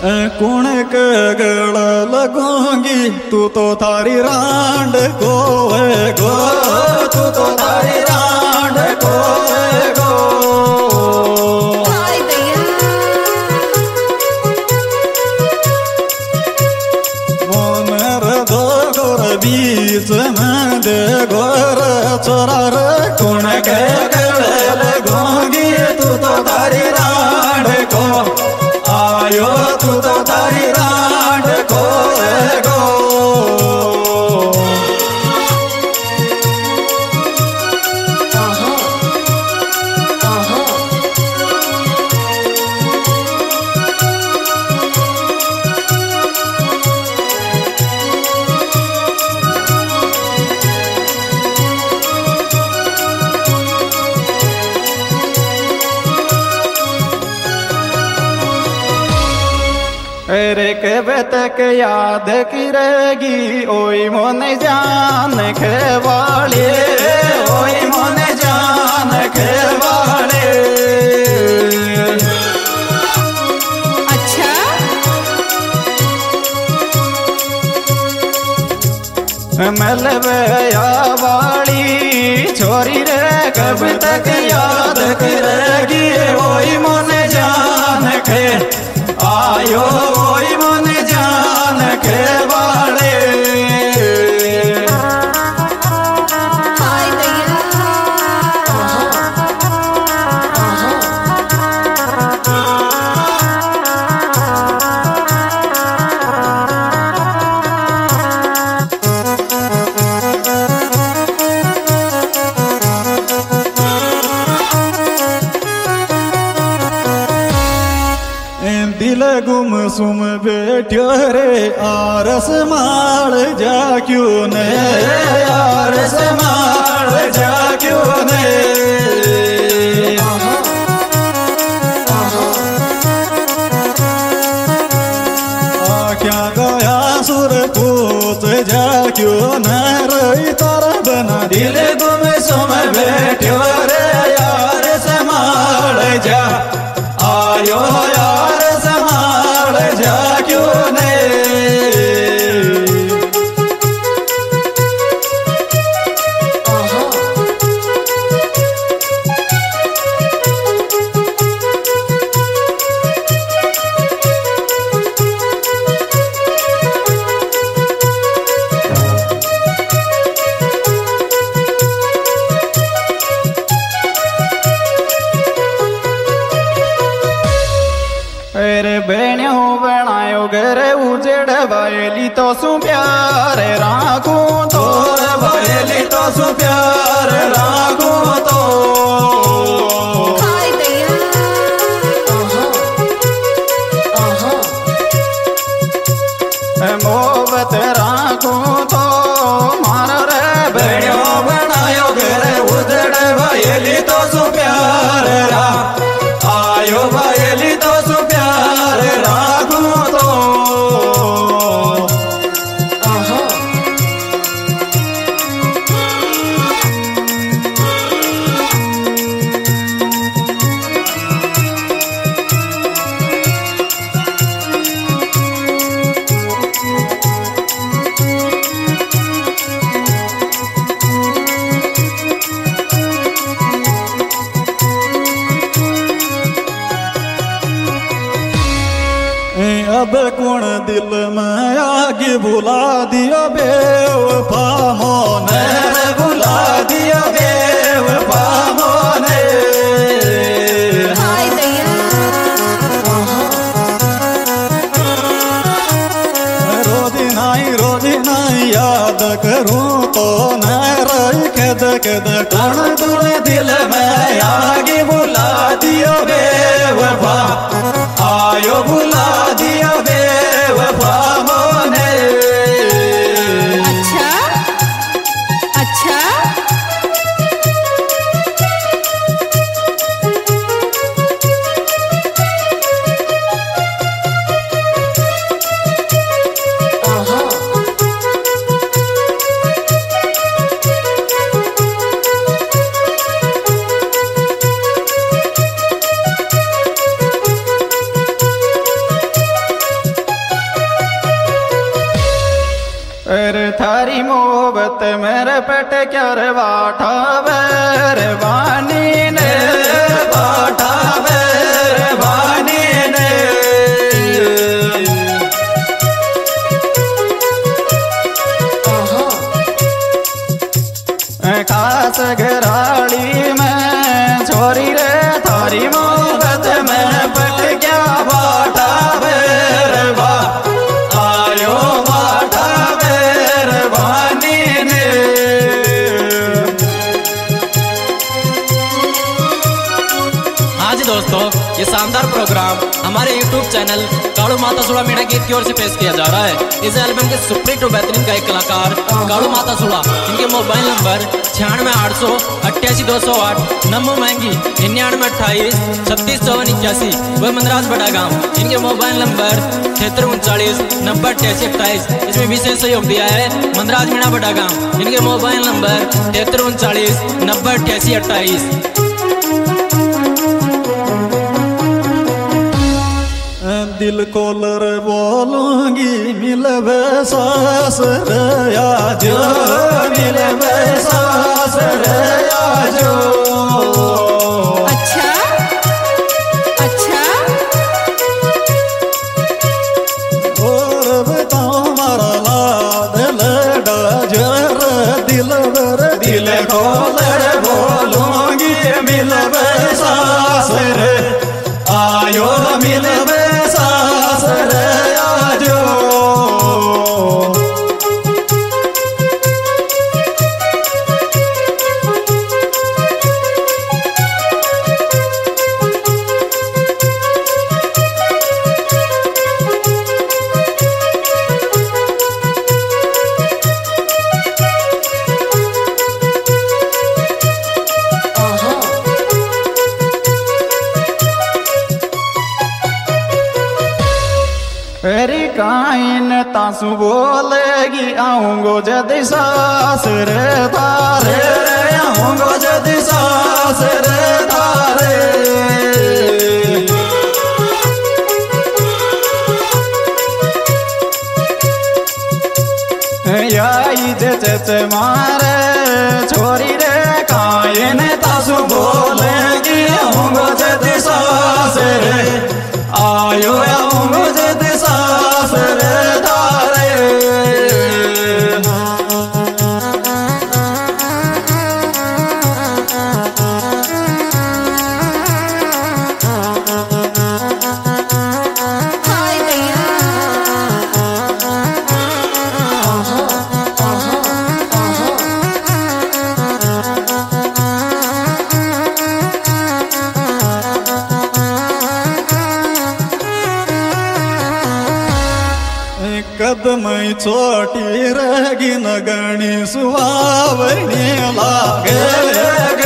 कुण के गल लगूंगी तू तो थारी रांड गोवे गो, तू तो थारी रांड गोवे गो। मोनर दो गोर बीच में दे गोर चोरार कुण के गल लगूंगी तू तो थारी रांड गो, आयो तू तो तारी रांड को गो। अरे के तक याद की रहेगी ओई मोने जान के वाले, ओई मोने जान के वाले। अच्छा मलबया वाली छोरी रे कब तक याद की रहेगी ओई मोने जान के, आयो ओई मन जान के वाले। हाय दैया दिल गुम सुम बैठ्यो रे आरस माल जा क्यों ने, आरस माल जा क्यों ने। क्या गया सुर पूत जा क्यों न रही तारा बना। दिल गुम सुम बैठ्यो रे आरस माल जा, आयो यार संभाल जा क्यों ने। अरे बेणियो बनायो घर उजड़ बयली तो सु प्यार राखूं तो, बयली तो सु प्यार राखूं तो। हाय दैया मोहब्बत राखूं तो मारो रे बेणियो बनायो घर उजड़ बयली तो सु प्यार रा, आयो बयली तो सु प्यार राखूं तो। अब कौन दिल में आगे बुला दियो बेवफा मोने, बुला दियो बेवफा मोने। हाय दैया रोज नाई याद करूं तो न रही कद कद कण तुण दिल में आगे बुला दियो बेवफा, आयो बुला दियो बेवफा मोने। अच्छा अच्छा अरे थारी मोहब्बत मेरे पेट क्या रे बाठा रे बानी ने बाठा रे बानी ने खास घराड़ी में छोरी रे थारी मोहब्बत में पेट क्या बाठा रे बा आयो बाठा रे बानी ने। हाँ जी दोस्तों, ये शानदार प्रोग्राम हमारे YouTube चैनल कालू माता सुड़ा मीणा गीत की ओर से पेश किया जा रहा है। इस एल्बम के सुप्रीट और बेहतरीन गायक कलाकार कालू माता सुड़ा, इनके मोबाइल नंबर 96 800 88 208, नमो महंगी 99 28 36 54 81, वह मंदराज बड़ा गाँव। इनके मोबाइल नंबर 73 39 90 88 28। इसमें विशेष सहयोग दिया है मंदराज मीणा बड़ा गाँव। इनके मोबाइल नंबर 73 39 90 88 28। दिल खोलर बोलूंगी मिलवे सास रे आजो, मिलवे सास रे आजो। अच्छा अच्छा और बताओ मारा लाद लड़ा जर दिल बर दिल खोलर बोलूंगी मिलवे सास रे आयो, मिलवे सास रे आजो। अरे काइन तासु बोलेगी आऊंगो जदि सास रे तारे, आऊंगो जदि सास रे तारे। याई जे मारे छोरी रे काइन तासु बोलेगी आऊंगो जदि सास रे आयो, आऊंगो जदि सास रे तारे। हाय भैया कदम छोटी रगी नगणी सुहावनी लागे